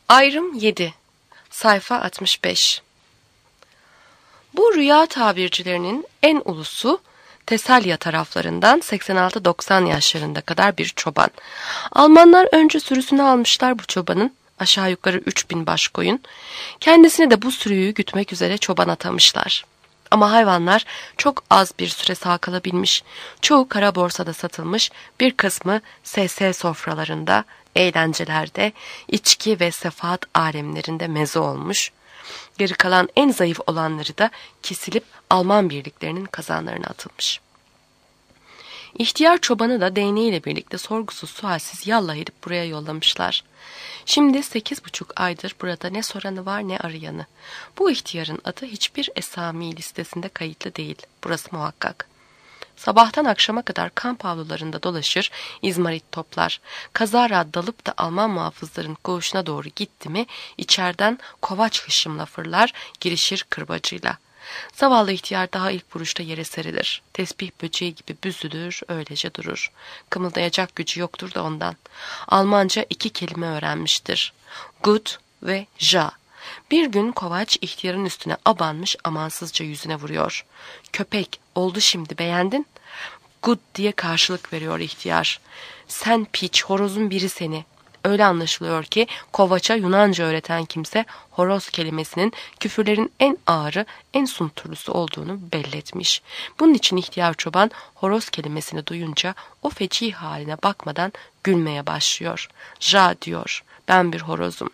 Ayrım 7. Sayfa 65. Bu rüya tabircilerinin en ulusu Tesalya taraflarından 86-90 yaşlarında kadar bir çoban. Almanlar önce sürüsünü almışlar bu çobanın, aşağı yukarı 3000 baş koyun. Kendisine de bu sürüyü gütmek üzere çoban atamışlar. Ama hayvanlar çok az bir süre sağ kalabilmiş. Çoğu kara borsada satılmış, bir kısmı SS sofralarında, eğlencelerde, içki ve sefaat alemlerinde meze olmuş. Geri kalan en zayıf olanları da kesilip Alman birliklerinin kazanlarına atılmış. İhtiyar çobanı da değneğiyle birlikte sorgusuz sualsiz yallah edip buraya yollamışlar. Şimdi 8,5 aydır burada ne soranı var ne arayanı. Bu ihtiyarın adı hiçbir esami listesinde kayıtlı değil. Burası muhakkak. Sabahtan akşama kadar kamp avlularında dolaşır, izmarit toplar. Kazara dalıp da Alman muhafızların koğuşuna doğru gitti mi, içeriden kovaç hışımla fırlar, girişir kırbacıyla. Zavallı ihtiyar daha ilk vuruşta yere serilir. Tesbih böceği gibi büzülür, öylece durur. Kımıldayacak gücü yoktur da ondan. Almanca 2 kelime öğrenmiştir. Gut ve ja. Bir gün kovaç ihtiyarın üstüne abanmış, amansızca yüzüne vuruyor. Köpek, oldu şimdi, beğendin? Gut diye karşılık veriyor ihtiyar. Sen piç, horozun biri seni. Öyle anlaşılıyor ki kovaça Yunanca öğreten kimse horoz kelimesinin küfürlerin en ağırı, en sunturlusu olduğunu belletmiş. Bunun için ihtiyar çoban horoz kelimesini duyunca o feci haline bakmadan gülmeye başlıyor. Ja diyor, ben bir horozum.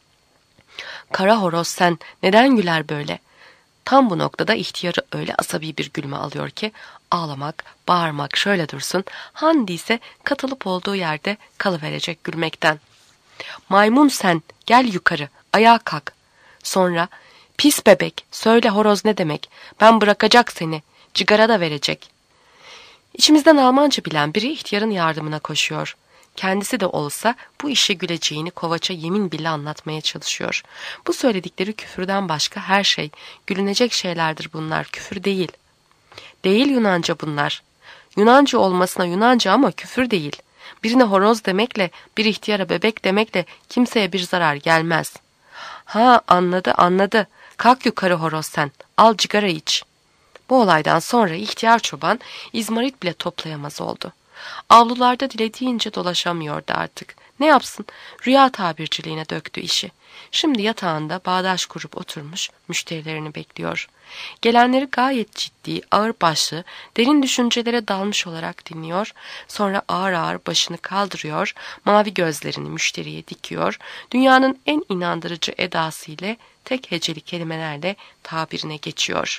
Kara horoz sen, neden güler böyle? Tam bu noktada ihtiyarı öyle asabi bir gülme alıyor ki ağlamak, bağırmak şöyle dursun, Handi ise katılıp olduğu yerde kalıverecek gülmekten. Maymun sen, gel yukarı, ayağa kalk. Sonra, pis bebek, söyle horoz ne demek, ben bırakacak seni, cigara da verecek. İçimizden Almanca bilen biri ihtiyarın yardımına koşuyor. Kendisi de olsa bu işe güleceğini kovaça yemin bile anlatmaya çalışıyor. Bu söyledikleri küfürden başka her şey, gülünecek şeylerdir bunlar, küfür değil. Değil Yunanca bunlar. Yunanca olmasına Yunanca ama küfür değil. Birine horoz demekle, bir ihtiyara bebek demekle kimseye bir zarar gelmez. Ha, anladı. Kalk yukarı horoz sen, al cigara iç. Bu olaydan sonra ihtiyar çoban izmarit bile toplayamaz oldu. Avlularda dilediğince dolaşamıyordu artık. Ne yapsın? Rüya tabirciliğine döktü işi. Şimdi yatağında bağdaş kurup oturmuş, müşterilerini bekliyor. Gelenleri gayet ciddi, ağırbaşlı, derin düşüncelere dalmış olarak dinliyor. Sonra ağır ağır başını kaldırıyor, mavi gözlerini müşteriye dikiyor. Dünyanın en inandırıcı edasıyla, tek heceli kelimelerle tabirine geçiyor.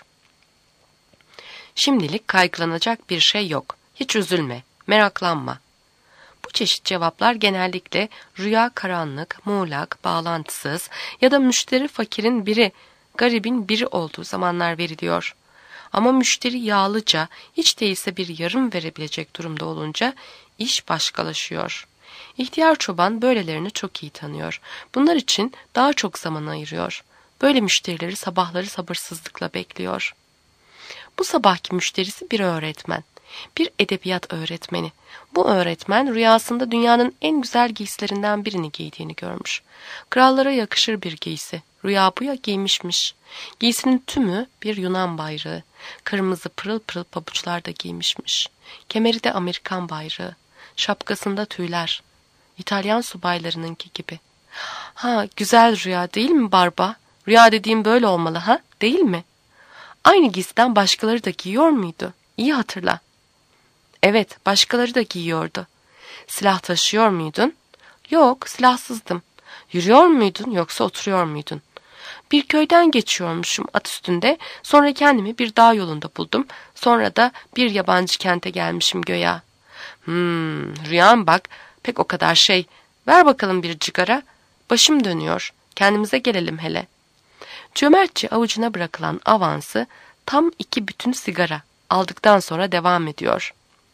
Şimdilik kaygılanacak bir şey yok. Hiç üzülme, meraklanma. Bu çeşit cevaplar genellikle rüya karanlık, muğlak, bağlantısız ya da müşteri fakirin biri, garibin biri olduğu zamanlar veriliyor. Ama müşteri yağlıca, hiç değilse bir yarım verebilecek durumda olunca iş başkalaşıyor. İhtiyar çoban böylelerini çok iyi tanıyor. Bunlar için daha çok zaman ayırıyor. Böyle müşterileri sabahları sabırsızlıkla bekliyor. Bu sabahki müşterisi bir öğretmen. Bir edebiyat öğretmeni. Bu öğretmen rüyasında dünyanın en güzel giysilerinden birini giydiğini görmüş. Krallara yakışır bir giysi. Rüya buya giymişmiş. Giysinin tümü bir Yunan bayrağı. Kırmızı pırıl pırıl pabuçlar da giymişmiş. Kemeri de Amerikan bayrağı. Şapkasında tüyler. İtalyan subaylarınınki gibi. Ha, güzel rüya değil mi Barba? Rüya dediğim böyle olmalı ha, değil mi? Aynı giysiden başkaları da giyiyor muydu? İyi hatırla. Evet, başkaları da giyiyordu. Silah taşıyor muydun? Yok, silahsızdım. Yürüyor muydun yoksa oturuyor muydun? Bir köyden geçiyormuşum at üstünde, sonra kendimi bir dağ yolunda buldum, sonra da bir yabancı kente gelmişim göya. Rüyam bak, pek o kadar şey. Ver bakalım bir cigara. Başım dönüyor, kendimize gelelim hele. Cömertçe avucuna bırakılan avansı tam 2 bütün sigara aldıktan sonra devam ediyor.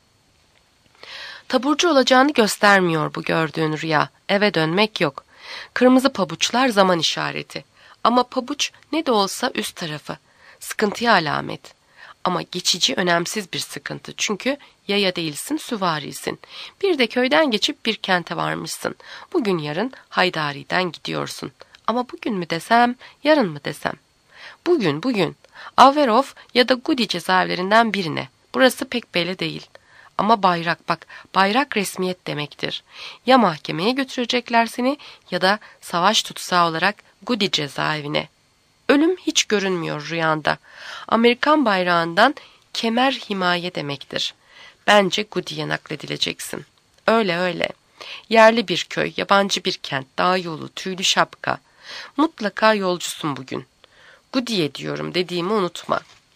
Taburcu olacağını göstermiyor bu gördüğün rüya. Eve dönmek yok. Kırmızı pabuçlar zaman işareti. Ama pabuç ne de olsa üst tarafı. Sıkıntıya alamet. Ama geçici, önemsiz bir sıkıntı. Çünkü yaya değilsin, süvarisin. Bir de köyden geçip bir kente varmışsın. Bugün yarın Haydari'den gidiyorsun. Ama bugün mü desem, yarın mı desem? Bugün. Averof ya da Gudi cezaevlerinden birine. Burası pek belli değil. Ama bayrak, bak, bayrak resmiyet demektir. Ya mahkemeye götürecekler seni ya da savaş tutsağı olarak Gudi cezaevine. Ölüm hiç görünmüyor rüyanda. Amerikan bayrağından kemer himaye demektir. Bence Gudi'ye nakledileceksin. Öyle. Yerli bir köy, yabancı bir kent, dağ yolu, tüylü şapka. Mutlaka yolcusun bugün. Gudi'ye diyorum, dediğimi unutma.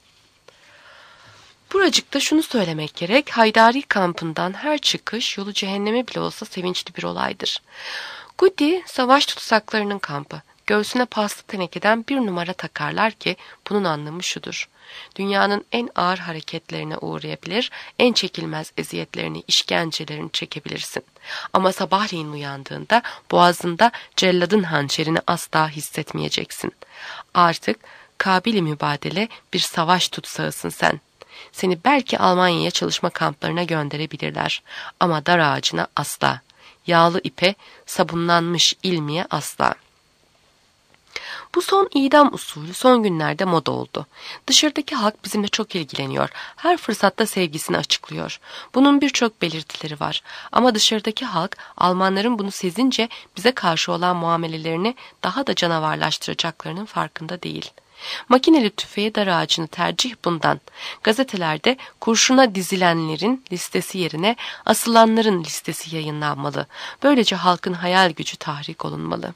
Buracıkta şunu söylemek gerek, Haydari kampından her çıkış yolu cehenneme bile olsa sevinçli bir olaydır. Gudi, savaş tutsaklarının kampı. Göğsüne paslı tenekeden bir numara takarlar ki bunun anlamı şudur. Dünyanın en ağır hareketlerine uğrayabilir, en çekilmez eziyetlerini, işkencelerini çekebilirsin. Ama sabahleyin uyandığında boğazında celladın hançerini asla hissetmeyeceksin. Artık kabili mübadele bir savaş tutsağısın sen. Seni belki Almanya'ya çalışma kamplarına gönderebilirler ama dar ağacına asla. Yağlı ipe, sabunlanmış ilmiye asla. Bu son idam usulü son günlerde moda oldu. Dışarıdaki halk bizimle çok ilgileniyor. Her fırsatta sevgisini açıklıyor. Bunun birçok belirtileri var. Ama dışarıdaki halk Almanların bunu sezince bize karşı olan muamelelerini daha da canavarlaştıracaklarının farkında değil. Makineli tüfeği dar ağacını tercih bundan. Gazetelerde kurşuna dizilenlerin listesi yerine asılanların listesi yayınlanmalı. Böylece halkın hayal gücü tahrik olunmalı.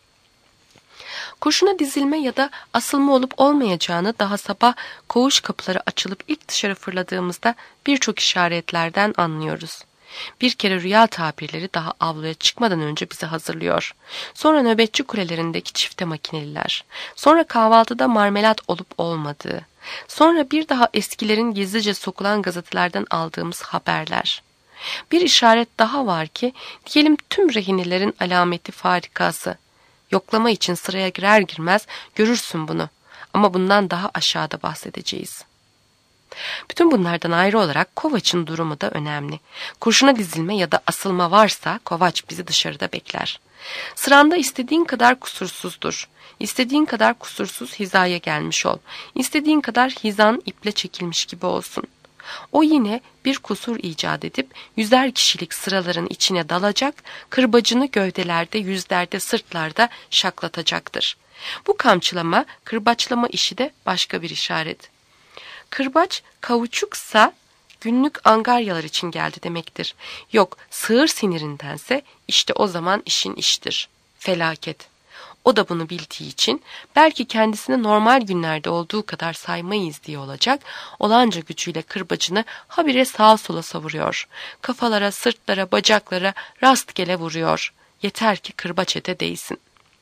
Kurşuna dizilme ya da asılma olup olmayacağını daha sabah koğuş kapıları açılıp ilk dışarı fırladığımızda birçok işaretlerden anlıyoruz. Bir kere rüya tabirleri daha avluya çıkmadan önce bizi hazırlıyor. Sonra nöbetçi kulelerindeki çifte makineliler. Sonra kahvaltıda marmelat olup olmadığı. Sonra bir daha eskilerin gizlice sokulan gazetelerden aldığımız haberler. Bir işaret daha var ki diyelim tüm rehinelerin alameti farikası. Yoklama için sıraya girer girmez görürsün bunu. Ama bundan daha aşağıda bahsedeceğiz. Bütün bunlardan ayrı olarak Kovaç'ın durumu da önemli. Kurşuna dizilme ya da asılma varsa Kovaç bizi dışarıda bekler. Sıranda istediğin kadar kusursuzdur. İstediğin kadar kusursuz hizaya gelmiş ol. İstediğin kadar hizan iple çekilmiş gibi olsun. O yine bir kusur icat edip 100'er kişilik sıraların içine dalacak, kırbacını gövdelerde, yüzlerde, sırtlarda şaklatacaktır. Bu kamçılama, kırbaçlama işi de başka bir işaret. Kırbaç kauçuksa günlük angaryalar için geldi demektir. Yok, sığır sinirindense işte o zaman işin iştir. Felaket. O da bunu bildiği için belki kendisini normal günlerde olduğu kadar saymayız diye olacak, olanca gücüyle kırbacını habire sağa sola savuruyor. Kafalara, sırtlara, bacaklara rastgele vuruyor. Yeter ki kırbaç ete değsin.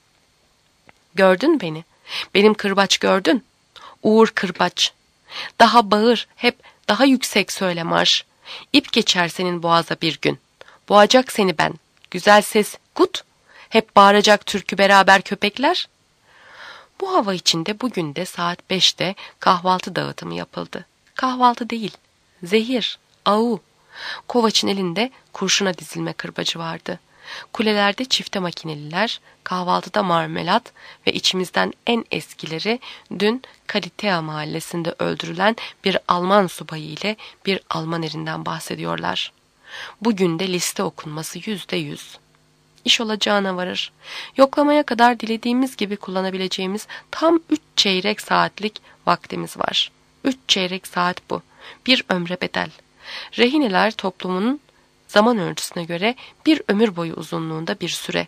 Gördün beni. Benim kırbaç gördün. Uğur kırbaç. Daha bağır, hep daha yüksek söyle marş. İp geçer senin boğaza bir gün. Boğacak seni ben. Güzel ses, gut. Hep bağıracak türkü beraber köpekler. Bu hava içinde bugün de saat 5'te kahvaltı dağıtımı yapıldı. Kahvaltı değil, zehir, avu. Kovaç'ın elinde kurşuna dizilme kırbacı vardı. Kulelerde çifte makineliler, kahvaltıda marmelat ve içimizden en eskileri dün Kalitea mahallesinde öldürülen bir Alman subayı ile bir Alman erinden bahsediyorlar. Bugün de liste okunması %100. İş olacağına varır. Yoklamaya kadar dilediğimiz gibi kullanabileceğimiz tam 3 çeyrek saatlik vaktimiz var. 3 çeyrek saat bu. Bir ömre bedel. Rehineler toplumunun zaman ölçüsüne göre bir ömür boyu uzunluğunda bir süre.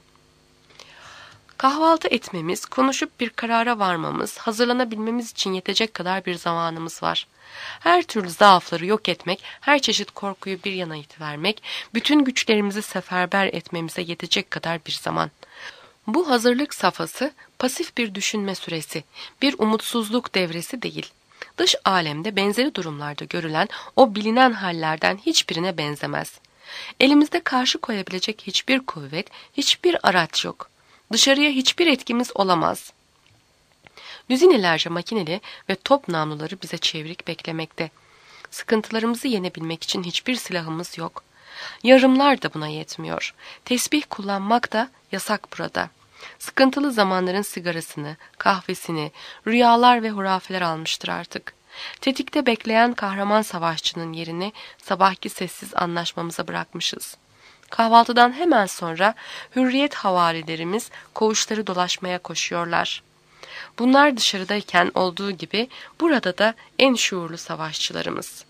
Kahvaltı etmemiz, konuşup bir karara varmamız, hazırlanabilmemiz için yetecek kadar bir zamanımız var. Her türlü zaafları yok etmek, her çeşit korkuyu bir yana itivermek, bütün güçlerimizi seferber etmemize yetecek kadar bir zaman. Bu hazırlık safhası pasif bir düşünme süresi, bir umutsuzluk devresi değil. Dış alemde benzeri durumlarda görülen o bilinen hallerden hiçbirine benzemez. Elimizde karşı koyabilecek hiçbir kuvvet, hiçbir araç yok. Dışarıya hiçbir etkimiz olamaz. Düzinelerce makineli ve top namluları bize çevirik beklemekte. Sıkıntılarımızı yenebilmek için hiçbir silahımız yok. Yarımlar da buna yetmiyor. Tesbih kullanmak da yasak burada. Sıkıntılı zamanların sigarasını, kahvesini, rüyalar ve hurafeler almıştır artık. Tetikte bekleyen kahraman savaşçının yerini sabahki sessiz anlaşmamıza bırakmışız. Kahvaltıdan hemen sonra hürriyet havarilerimiz koğuşları dolaşmaya koşuyorlar. Bunlar dışarıdayken olduğu gibi burada da en şuurlu savaşçılarımız.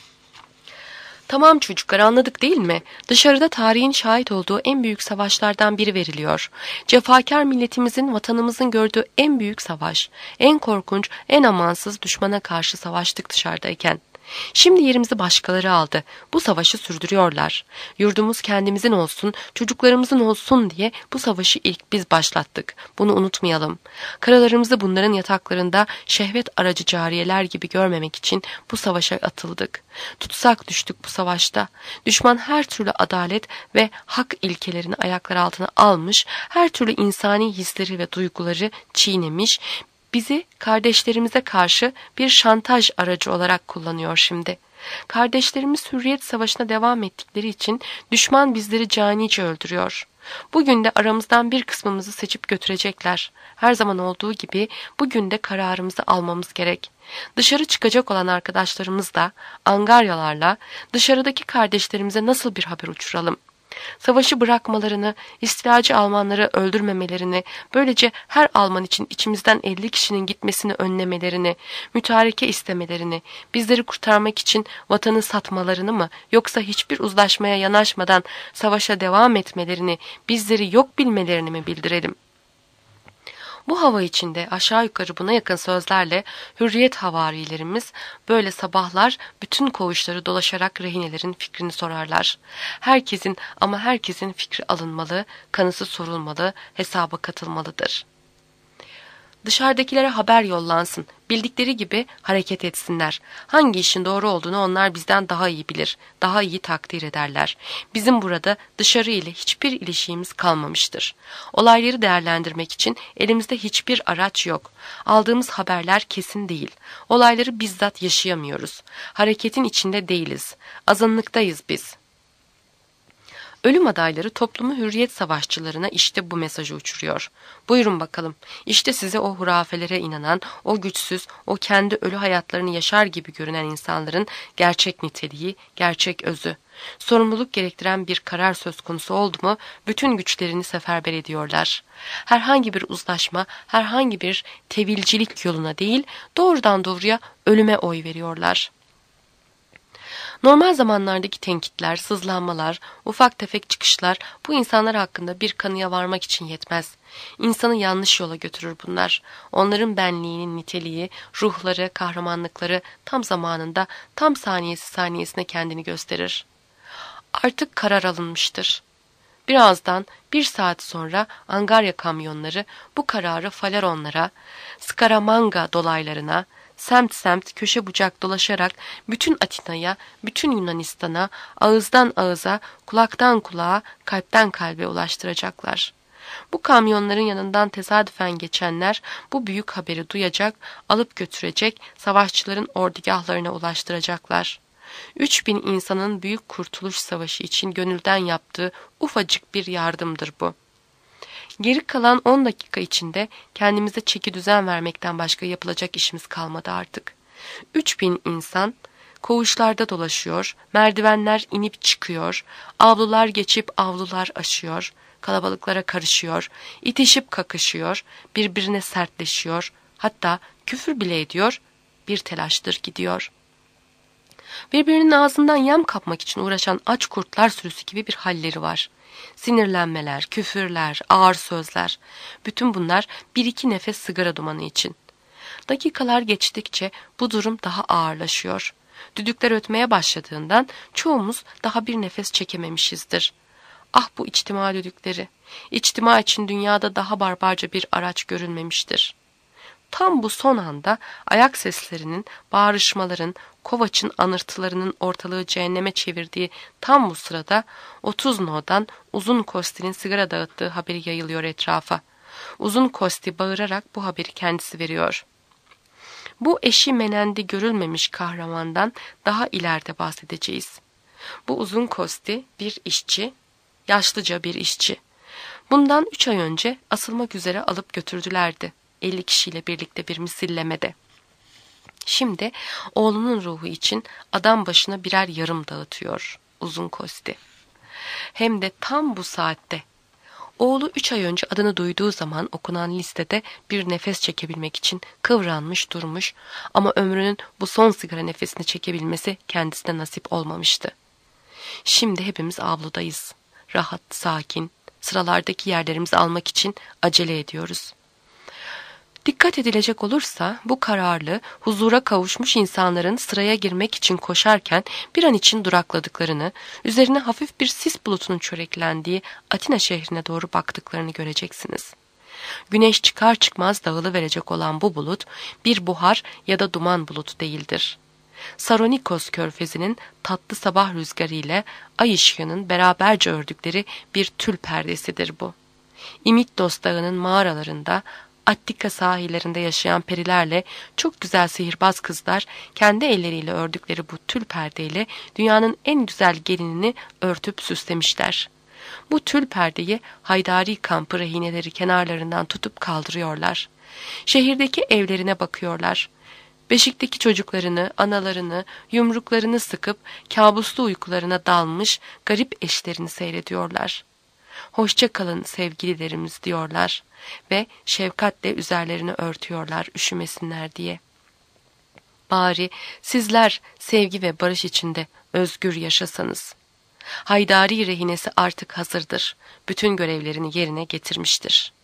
Tamam çocuklar, anladık değil mi? Dışarıda tarihin şahit olduğu en büyük savaşlardan biri veriliyor. Cefakar milletimizin, vatanımızın gördüğü en büyük savaş. En korkunç, en amansız düşmana karşı savaştık dışarıdayken. Şimdi yerimizi başkaları aldı. Bu savaşı sürdürüyorlar. Yurdumuz kendimizin olsun, çocuklarımızın olsun diye bu savaşı ilk biz başlattık. Bunu unutmayalım. Karalarımızı bunların yataklarında şehvet aracı cariyeler gibi görmemek için bu savaşa atıldık. Tutsak düştük bu savaşta. Düşman her türlü adalet ve hak ilkelerini ayaklar altına almış, her türlü insani hisleri ve duyguları çiğnemiş, bizi kardeşlerimize karşı bir şantaj aracı olarak kullanıyor şimdi. Kardeşlerimiz hürriyet savaşına devam ettikleri için düşman bizleri canice öldürüyor. Bugün de aramızdan bir kısmımızı seçip götürecekler. Her zaman olduğu gibi bugün de kararımızı almamız gerek. Dışarı çıkacak olan arkadaşlarımız da angaryalarla dışarıdaki kardeşlerimize nasıl bir haber uçuralım? Savaşı bırakmalarını, istilacı Almanları öldürmemelerini, böylece her Alman için içimizden 50 kişinin gitmesini önlemelerini, mütareke istemelerini, bizleri kurtarmak için vatanı satmalarını mı, yoksa hiçbir uzlaşmaya yanaşmadan savaşa devam etmelerini, bizleri yok bilmelerini mi bildirelim? Bu hava içinde aşağı yukarı buna yakın sözlerle hürriyet havarilerimiz böyle sabahlar bütün koğuşları dolaşarak rehinelerin fikrini sorarlar. Herkesin fikri alınmalı, kanısı sorulmalı, hesaba katılmalıdır. Dışarıdakilere haber yollansın, bildikleri gibi hareket etsinler. Hangi işin doğru olduğunu onlar bizden daha iyi bilir, daha iyi takdir ederler. Bizim burada dışarı ile hiçbir ilişkimiz kalmamıştır. Olayları değerlendirmek için elimizde hiçbir araç yok. Aldığımız haberler kesin değil. Olayları bizzat yaşayamıyoruz. Hareketin içinde değiliz. Azınlıktayız biz. Ölüm adayları toplumu hürriyet savaşçılarına işte bu mesajı uçuruyor. Buyurun bakalım. İşte size o hurafelere inanan, o güçsüz, o kendi ölü hayatlarını yaşar gibi görünen insanların gerçek niteliği, gerçek özü. Sorumluluk gerektiren bir karar söz konusu oldu mu, bütün güçlerini seferber ediyorlar. Herhangi bir uzlaşma, herhangi bir tevilcilik yoluna değil, doğrudan doğruya ölüme oy veriyorlar. Normal zamanlardaki tenkitler, sızlanmalar, ufak tefek çıkışlar bu insanlar hakkında bir kanıya varmak için yetmez. İnsanı yanlış yola götürür bunlar. Onların benliğinin niteliği, ruhları, kahramanlıkları tam zamanında, tam saniyesine kendini gösterir. Artık karar alınmıştır. Birazdan, bir saat sonra Angarya kamyonları bu kararı Faleronlara, Scaramanga dolaylarına, semt semt köşe bucak dolaşarak bütün Atina'ya, bütün Yunanistan'a, ağızdan ağıza, kulaktan kulağa, kalpten kalbe ulaştıracaklar. Bu kamyonların yanından tesadüfen geçenler bu büyük haberi duyacak, alıp götürecek, savaşçıların ordugahlarına ulaştıracaklar. 3000 insanın büyük kurtuluş savaşı için gönülden yaptığı ufacık bir yardımdır bu. Geri kalan 10 dakika içinde kendimize çeki düzen vermekten başka yapılacak işimiz kalmadı artık. 3000 insan koğuşlarda dolaşıyor, merdivenler inip çıkıyor, avlular geçip avlular aşıyor, kalabalıklara karışıyor, itişip kakışıyor, birbirine sertleşiyor, hatta küfür bile ediyor, bir telaştır gidiyor. Birbirinin ağzından yem kapmak için uğraşan aç kurtlar sürüsü gibi bir halleri var. Sinirlenmeler, küfürler, ağır sözler. Bütün bunlar bir iki nefes sigara dumanı için. Dakikalar geçtikçe bu durum daha ağırlaşıyor. Düdükler ötmeye başladığından çoğumuz daha bir nefes çekememişizdir. Ah bu içtima düdükleri. İçtima için dünyada daha barbarca bir araç görülmemiştir. Tam bu son anda ayak seslerinin, bağrışmaların, Kovaç'ın anırtılarının ortalığı cehenneme çevirdiği tam bu sırada 30 no'dan uzun Kostil'in sigara dağıttığı haberi yayılıyor etrafa. Uzun Kosti bağırarak bu haberi kendisi veriyor. Bu eşi menendi görülmemiş kahramandan daha ileride bahsedeceğiz. Bu Uzun Kosti bir işçi, yaşlıca bir işçi. Bundan 3 ay önce asılmak üzere alıp götürdülerdi. 50 kişiyle birlikte bir misillemede. Şimdi oğlunun ruhu için adam başına birer yarım dağıtıyor Uzun Kosti. Hem de tam bu saatte. Oğlu 3 ay önce adını duyduğu zaman okunan listede bir nefes çekebilmek için kıvranmış durmuş ama ömrünün bu son sigara nefesini çekebilmesi kendisine nasip olmamıştı. Şimdi hepimiz avludayız. Rahat, sakin, sıralardaki yerlerimizi almak için acele ediyoruz. Dikkat edilecek olursa bu kararlı, huzura kavuşmuş insanların sıraya girmek için koşarken bir an için durakladıklarını, üzerine hafif bir sis bulutunun çöreklendiği Atina şehrine doğru baktıklarını göreceksiniz. Güneş çıkar çıkmaz dağılıverecek olan bu bulut bir buhar ya da duman bulutu değildir. Saronikos körfezinin tatlı sabah rüzgarı ile ay ışığının beraberce ördükleri bir tül perdesidir bu. İmittos dağının mağaralarında, Attika sahillerinde yaşayan perilerle çok güzel sihirbaz kızlar kendi elleriyle ördükleri bu tül perdeyle dünyanın en güzel gelinini örtüp süslemişler. Bu tül perdeyi haydari kampı rehineleri kenarlarından tutup kaldırıyorlar. Şehirdeki evlerine bakıyorlar. Beşikteki çocuklarını, analarını, yumruklarını sıkıp kabuslu uykularına dalmış garip eşlerini seyrediyorlar. Hoşça kalın sevgililerimiz diyorlar ve şefkatle üzerlerini örtüyorlar üşümesinler diye. Bari sizler sevgi ve barış içinde özgür yaşasanız. Haydari rehinesi artık hazırdır. Bütün görevlerini yerine getirmiştir.